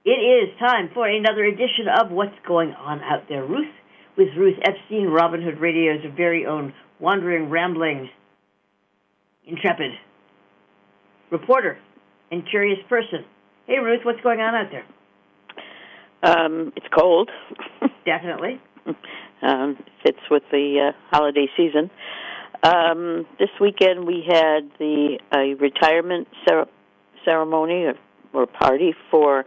It is time for another edition of What's Going On Out There, Ruth, with Ruth Epstein, Robin Hood Radio's very own wandering, rambling, intrepid reporter and curious person. Hey, Ruth, what's going on out there? It's cold. Definitely. Fits with the holiday season. This weekend we had a retirement ceremony or party for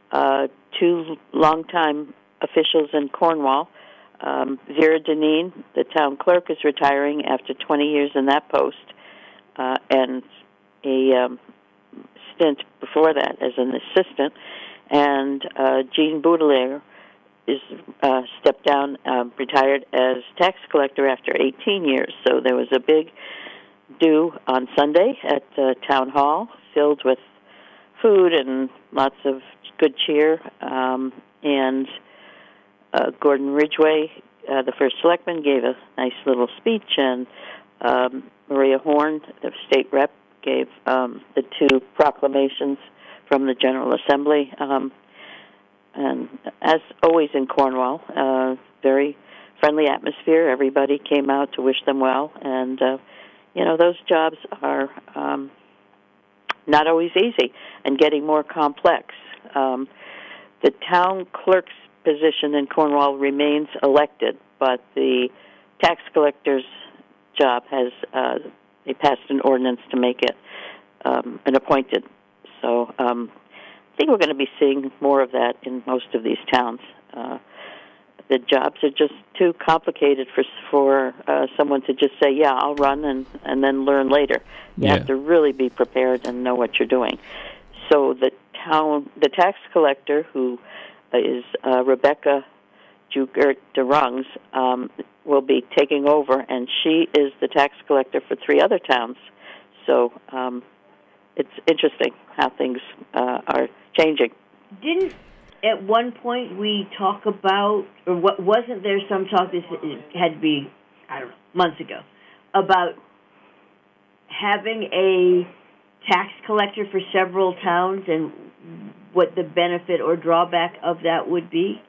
two longtime officials in Cornwall. Vera Deneen, the town clerk, is retiring after 20 years in that post, and a stint before that as an assistant. And Jean Baudelaire is stepped down, retired as tax collector after 18 years. So there was a big do on Sunday at Town Hall, filled with food and lots of good cheer. And Gordon Ridgway, the first selectman, gave a nice little speech, and Maria Horn, the state rep, gave the two proclamations from the General Assembly. And as always in Cornwall, very friendly atmosphere. Everybody came out to wish them well. And, those jobs are not always easy and getting more complex. The town clerk's position in Cornwall remains elected, but the tax collector's job has, they passed an ordinance to make it an appointed. So I think we're going to be seeing more of that in most of these towns. The jobs are just too complicated for someone to just say, yeah, I'll run and then learn later. You have to really be prepared and know what you're doing. So the tax collector, who is Rebecca Jugert de Rungs, will be taking over, and she is the tax collector for three other towns. So it's interesting how things are changing. Didn't at one point we talk about, or what, wasn't there some talk, this had to be, I don't know, months ago, about having a tax collector for several towns and what the benefit or drawback of that would be?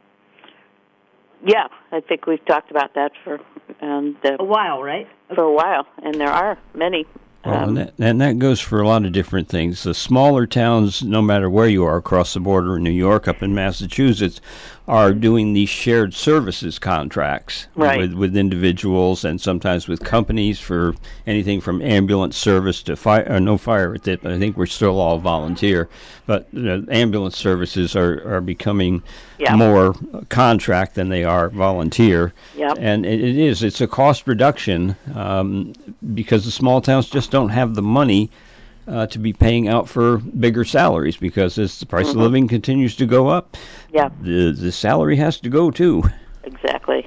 Yeah, I think we've talked about that for a while, right? For a while, and there are many. Well, and that goes for a lot of different things. The smaller towns, no matter where you are across the border in New York, up in Massachusetts, are doing these shared services contracts with individuals and sometimes with companies for anything from ambulance service to no fire at that, but I think we're still all volunteer. But ambulance services are becoming more contract than they are volunteer. Yep. And it's a cost reduction because the small towns just don't have the money to be paying out for bigger salaries, because as the price of living continues to go up, the salary has to go too. Exactly.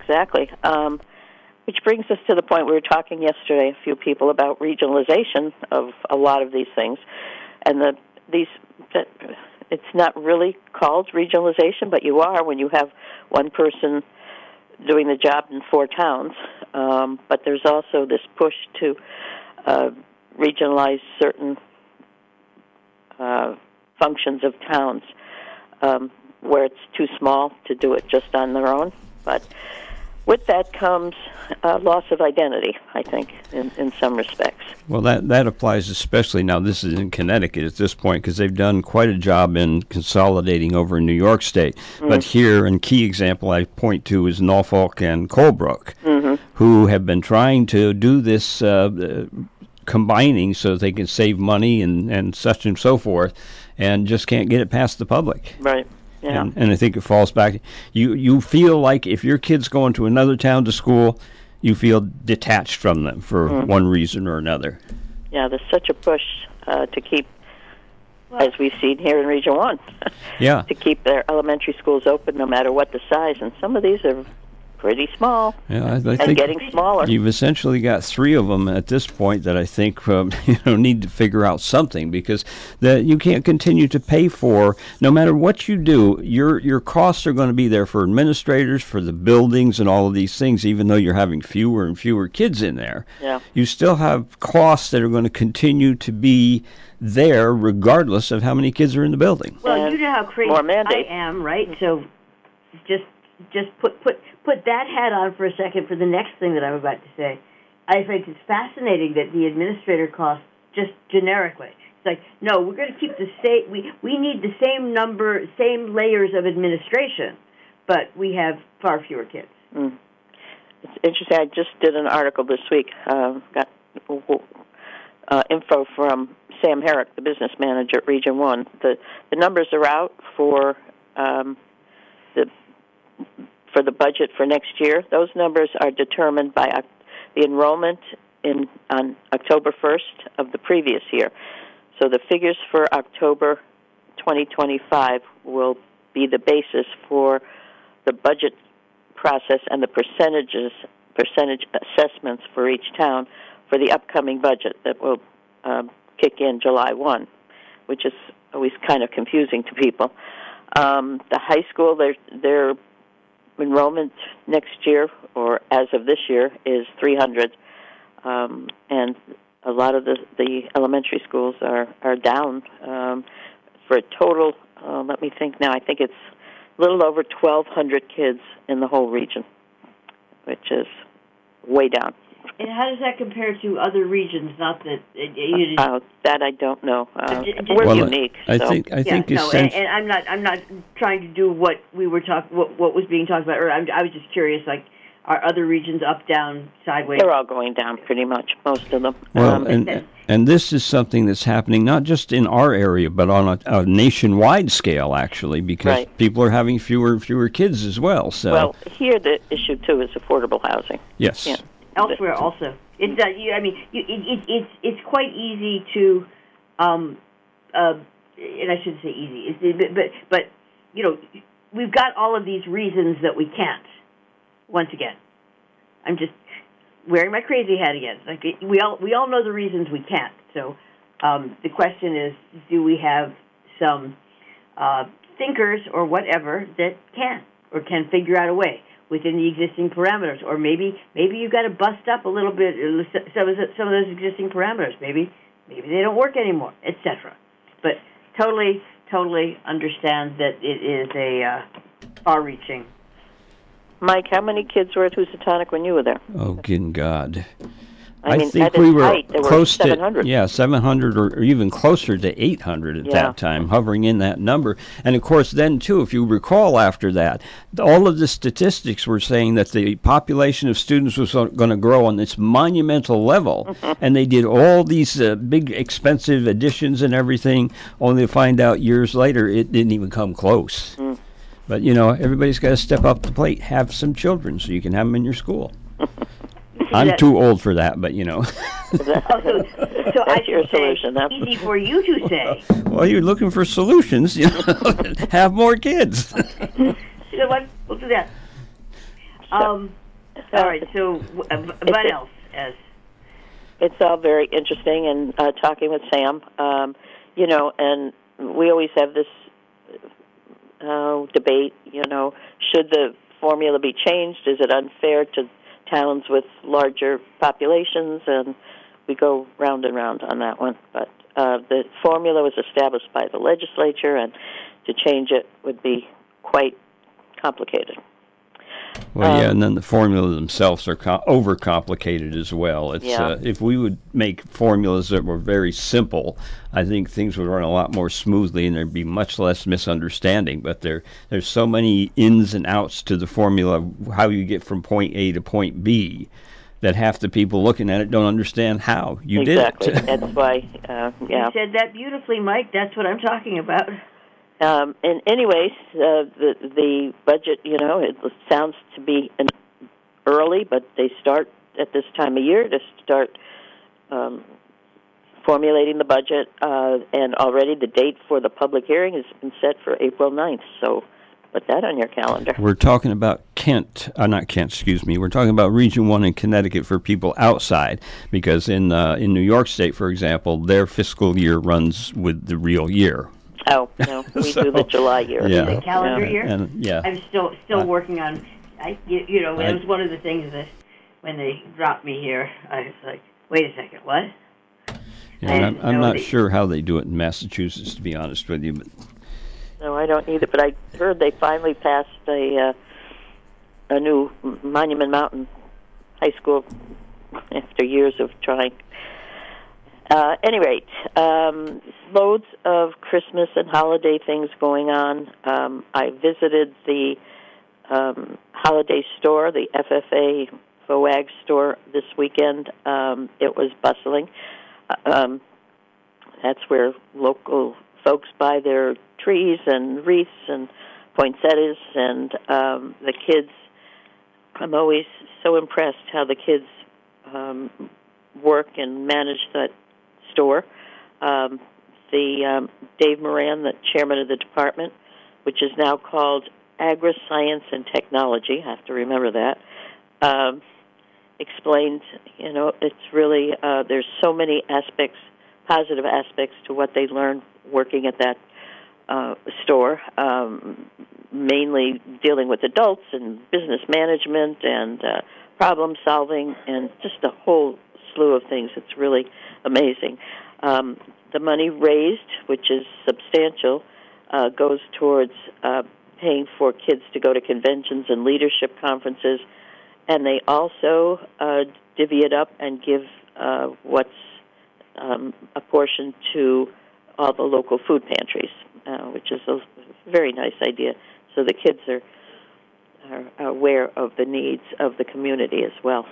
Which brings us to the point we were talking yesterday, a few people, about regionalization of a lot of these things, and it's not really called regionalization, but you are when you have one person doing the job in four towns. But there's also this push to regionalize certain functions of towns where it's too small to do it just on their own. But with that comes loss of identity, I think, in some respects. Well, that applies especially now. This is in Connecticut at this point, because they've done quite a job in consolidating over in New York State. But here, and key example I point to is Norfolk and Colebrook, who have been trying to do this combining so that they can save money and such and so forth, and just can't get it past the public. Right. Yeah. And I think it falls back. You feel like if your kid's going to another town to school, you feel detached from them for one reason or another. Yeah, there's such a push to keep, as we've seen here in Region 1, to keep their elementary schools open no matter what the size. And some of these are pretty small. Yeah, I and think getting smaller. You've essentially got three of them at this point that I think need to figure out something, because that you can't continue to pay for, no matter what you do. Your costs are going to be there for administrators, for the buildings, and all of these things. Even though you're having fewer and fewer kids in there, you still have costs that are going to continue to be there regardless of how many kids are in the building. Well, and you know how crazy I am, right? So just put that hat on for a second for the next thing that I'm about to say. I think it's fascinating that the administrator costs just generically. It's like, no, we're going to keep the same. We need the same layers of administration, but we have far fewer kids. It's interesting. I just did an article this week. Got info from Sam Herrick, the business manager at Region 1. The numbers are out for the budget for next year. Those numbers are determined by the enrollment on October 1st of the previous year. So the figures for October 2025 will be the basis for the budget process and the percentage assessments for each town for the upcoming budget that will kick in July 1, which is always kind of confusing to people. The high school, their enrollment next year, or as of this year, is 300, and a lot of the elementary schools are down for a total, let me think now, I think it's a little over 1,200 kids in the whole region, which is way down. And how does that compare to other regions? Not that that I don't know. We're unique. I think and I'm not trying to do what we were what was being talked about. Or I was just curious. Like, are other regions up, down, sideways? They're all going down, pretty much. Most of them. Well, and this is something that's happening not just in our area, but on a nationwide scale, actually, because people are having fewer and fewer kids as well. So, well, here the issue too is affordable housing. Yes. Yeah. Elsewhere also, it's quite easy to, and I shouldn't say easy, but you know, we've got all of these reasons that we can't. Once again, I'm just wearing my crazy hat again. Like, we all know the reasons we can't. So the question is, do we have some thinkers or whatever that can or can figure out a way within the existing parameters? Or maybe you've got to bust up a little bit some of those existing parameters. Maybe they don't work anymore, etc. But totally understand that it is a far-reaching. Mike, how many kids were at Housatonic when you were there? Oh, good God. I mean, think at we its were height, there close were 700. to 700 or even closer to 800 at that time, hovering in that number. And of course, then too, if you recall, after that, all of the statistics were saying that the population of students was going to grow on this monumental level, and they did all these big, expensive additions and everything, only to find out years later it didn't even come close. But you know, everybody's got to step up to the plate, have some children, so you can have them in your school. I'm too old for that, but you know. So that's your solution. That's easy for you to say. Well, you're looking for solutions. You know, have more kids. You know what? We'll do that. All right. So, what else? It's all very interesting, and talking with Sam, you know, and we always have this debate. You know, should the formula be changed? Is it unfair to towns with larger populations? And we go round and round on that one. But the formula was established by the legislature, and to change it would be quite complicated. Well, and then the formula themselves are overcomplicated as well. It's if we would make formulas that were very simple, I think things would run a lot more smoothly, and there'd be much less misunderstanding. But there's so many ins and outs to the formula, how you get from point A to point B, that half the people looking at it don't understand how you did it. Exactly. That's why, You said that beautifully, Mike. That's what I'm talking about. And anyways, the budget, you know, it sounds to be early, but they start at this time of year to start formulating the budget, and already the date for the public hearing has been set for April 9th. So put that on your calendar. We're talking about not Kent, excuse me. We're talking about Region 1 in Connecticut for people outside, because in New York State, for example, their fiscal year runs with the real year. Oh, no, we do the July year. Yeah. The calendar year? And, yeah. I'm still working on, it was one of the things that when they dropped me here, I was like, wait a second, what? Yeah, I'm not sure how they do it in Massachusetts, to be honest with you. But no, I don't either. But I heard they finally passed a new Monument Mountain High School after years of trying. Any rate, loads of Christmas and holiday things going on. I visited the holiday store, the FFA FOAG store, this weekend. It was bustling. That's where local folks buy their trees and wreaths and poinsettias, and the kids. I'm always so impressed how the kids work and manage that store. Dave Moran, the chairman of the department, which is now called Agri-Science and Technology, I have to remember that, explained, it's really, there's so many aspects, positive aspects to what they learn working at that store, mainly dealing with adults and business management and problem solving and just a whole slew of things. It's really amazing. The money raised, which is substantial, goes towards paying for kids to go to conventions and leadership conferences, and they also divvy it up and give what's a portion to all the local food pantries, which is a very nice idea. So the kids are aware of the needs of the community as well.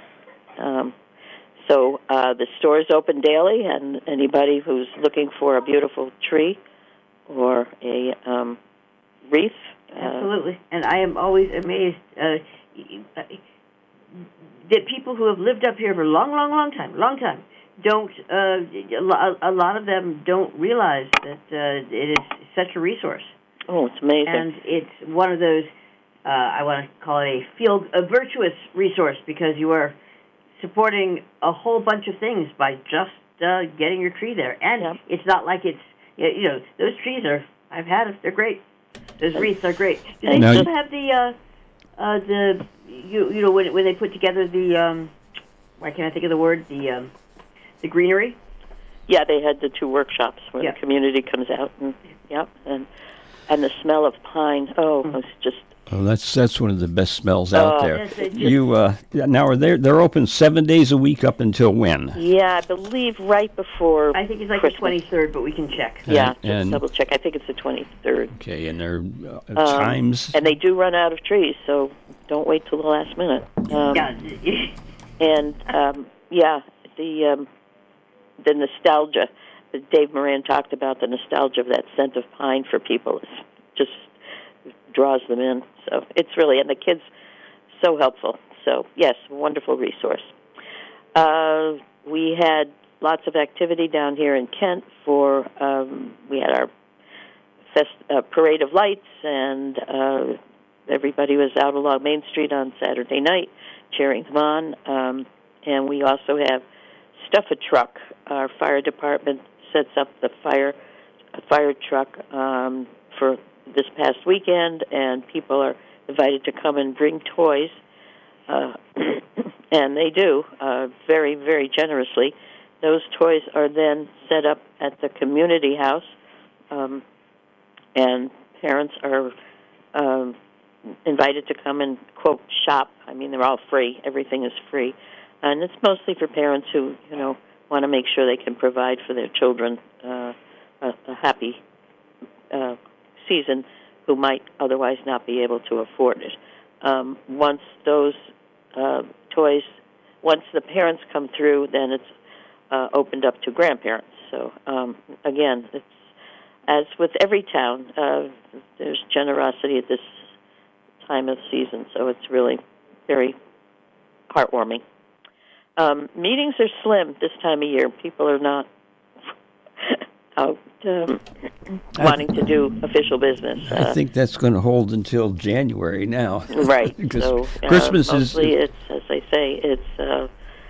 So the store is open daily, and anybody who's looking for a beautiful tree or a wreath. Absolutely. And I am always amazed that people who have lived up here for a long time, don't, a lot of them don't realize that it is such a resource. Oh, it's amazing. And it's one of those, I want to call it a virtuous resource, because you are supporting a whole bunch of things by just getting your tree there. And it's not like it's, those trees are, I've had them, they're great. Those wreaths are great. Do they still have when they put together the, why can't I think of the word, the greenery? Yeah, they had the 2 workshops where the community comes out, and the smell of pine. It's just. Oh, that's one of the best smells out there. Yes, now they're open 7 days a week up until when? Yeah, I believe right before. I think it's like Christmas. the 23rd, but we can check. Just double check. I think it's the 23rd. Okay, and their times. And they do run out of trees, so don't wait till the last minute. And the nostalgia. Dave Moran talked about the nostalgia of that scent of pine for people. It just draws them in. So it's really, and the kids, so helpful. So, yes, wonderful resource. We had lots of activity down here in Kent for, we had our parade of lights, and everybody was out along Main Street on Saturday night cheering them on. And we also have Stuff a Truck. Our fire department sets up the fire truck for this past weekend, and people are invited to come and bring toys, and they do very, very generously. Those toys are then set up at the community house, and parents are invited to come and, quote, shop. I mean, they're all free. Everything is free. And it's mostly for parents who, want to make sure they can provide for their children a happy season who might otherwise not be able to afford it. Once those toys, once the parents come through, then it's opened up to grandparents. So, again, it's, as with every town, there's generosity at this time of season, so it's really very heartwarming. Meetings are slim this time of year. People are not out wanting to do official business. I think that's going to hold until January now. Right. Because so Christmas mostly is... it's, as I say, it's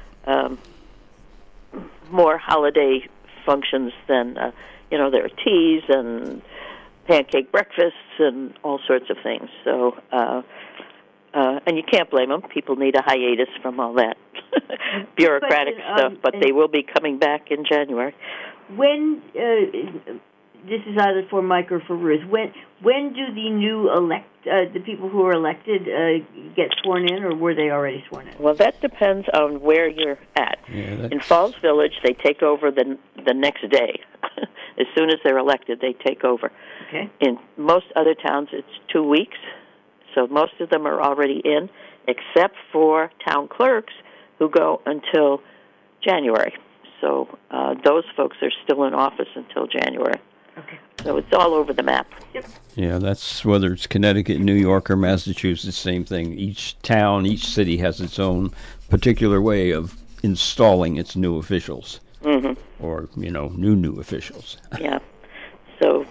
more holiday functions than, there are teas and pancake breakfasts and all sorts of things. So, and you can't blame them. People need a hiatus from all that bureaucratic stuff, but they will be coming back in January. When this is either for Mike or for Ruth, when do the new the people who are elected get sworn in, or were they already sworn in? Well, that depends on where you're at. Yeah, in Falls Village, they take over the next day. As soon as they're elected, they take over. Okay. In most other towns, it's 2 weeks, so most of them are already in, except for town clerks who go until January. So those folks are still in office until January. Okay. So it's all over the map. Yep. Yeah, that's whether it's Connecticut, New York, or Massachusetts, same thing. Each town, each city has its own particular way of installing its new officials. Mm-hmm. Or, new officials. Yeah. So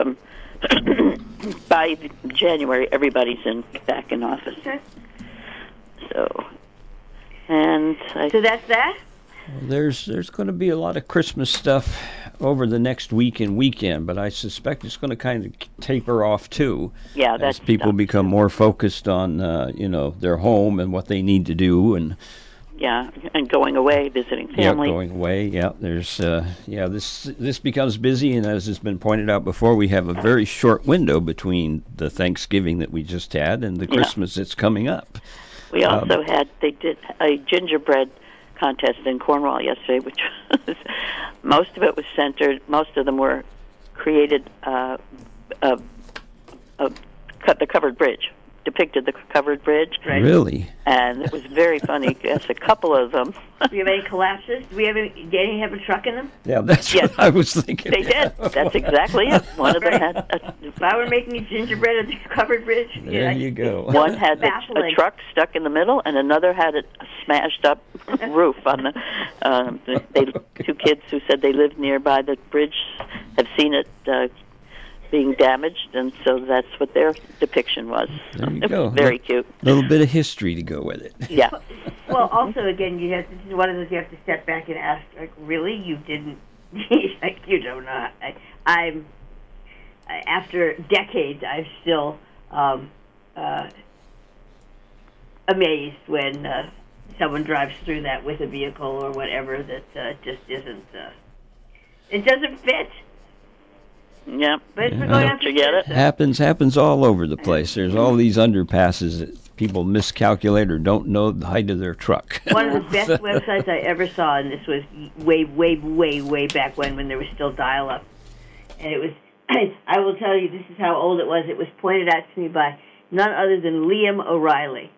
by January, everybody's back in office. Okay. So that's that? There's going to be a lot of Christmas stuff over the next week and weekend, but I suspect it's going to kind of taper off too. Yeah, as people become more focused on their home and what they need to do, and and going away, visiting family. Yeah, going away. Yeah, there's this becomes busy, and as has been pointed out before, we have a very short window between the Thanksgiving that we just had and the Christmas that's coming up. We also they did a gingerbread contest in Cornwall yesterday, which was, most of them were created, the covered bridge, depicted the covered bridge. Right. Really? And it was very funny. Yes, a couple of them. Do we have any collapses? Did any have a truck in them? Yeah, that's what I was thinking. They did. That's exactly it. One of them had if I were making a gingerbread at the covered bridge, there you go. One had a truck stuck in the middle, and another had a smashed up roof on the. Two kids who said they lived nearby the bridge have seen it being damaged, and so that's what their depiction was. There you it go. Was very cute. A little bit of history to go with it. Yeah. Well, also, again, this is one of those you have to step back and ask, like, really? You didn't? Like, you don't know. I'm after decades, I'm still amazed when someone drives through that with a vehicle or whatever that just isn't. It doesn't fit. Yeah. But we're going to get it. Happens all over the place. There's all these underpasses that people miscalculate or don't know the height of their truck. One of the best websites I ever saw, and this was way back when there was still dial-up. And it was, I will tell you, this is how old it was. It was pointed out to me by none other than Liam O'Reilly.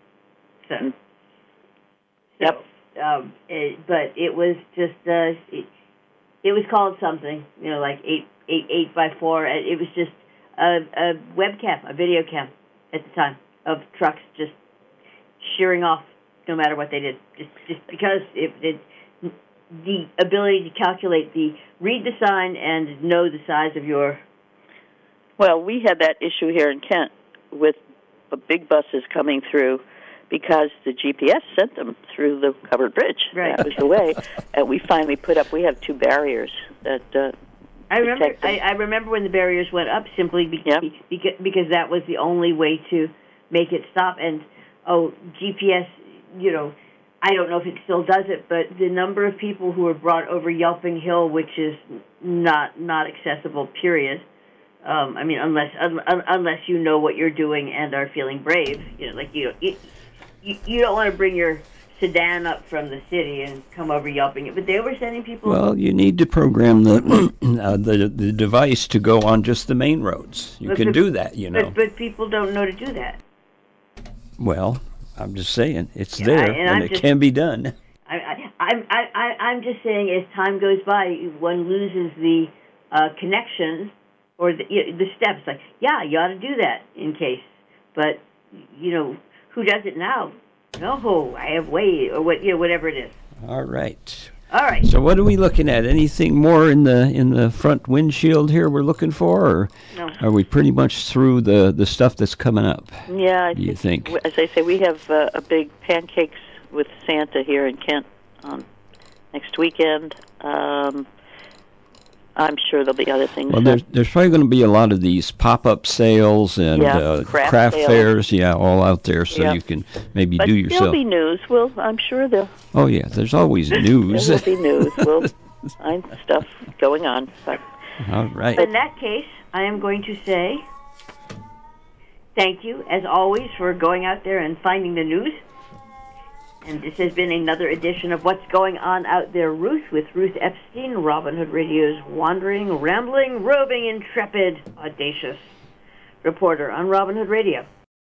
But it was just, it was called something, like 8x4. It was just a webcam, a video cam at the time of trucks just shearing off no matter what they did, just because the ability to calculate read the sign and know the size of your. Well, we had that issue here in Kent with the big buses coming through because the GPS sent them through the covered bridge. Right. That was the way. And we finally we have 2 barriers that I remember when the barriers went up simply because that was the only way to make it stop. And GPS, I don't know if it still does it, but the number of people who were brought over Yelping Hill, which is not accessible, period. Unless you know what you're doing and are feeling brave, you don't want to bring your sedan up from the city and come over Yelping it, but they were sending people. Well, you need to program the device to go on just the main roads. You can do that, But people don't know to do that. Well, I'm just saying it's there and it can be done. I'm just saying, as time goes by, one loses the connection or the steps. Like, you ought to do that in case, but who does it now? No, I have way, or whatever it is. All right. All right. So what are we looking at? Anything more in the front windshield here we're looking for, or No. are we pretty much through the stuff that's coming up? Yeah, I Do you think? As I say, we have a big pancakes with Santa here in Kent next weekend. I'm sure there'll be other things. Well, there's probably going to be a lot of these pop-up sales and craft fairs, all out there, so you can maybe do yourself. There'll be news. I'm sure there'll. Oh yeah, there's always news. There will be news. We'll find stuff going on. But all right. In that case, I am going to say thank you, as always, for going out there and finding the news. And this has been another edition of What's Going On Out There, Ruth, with Ruth Epstein, Robin Hood Radio's wandering, rambling, roving, intrepid, audacious reporter on Robin Hood Radio.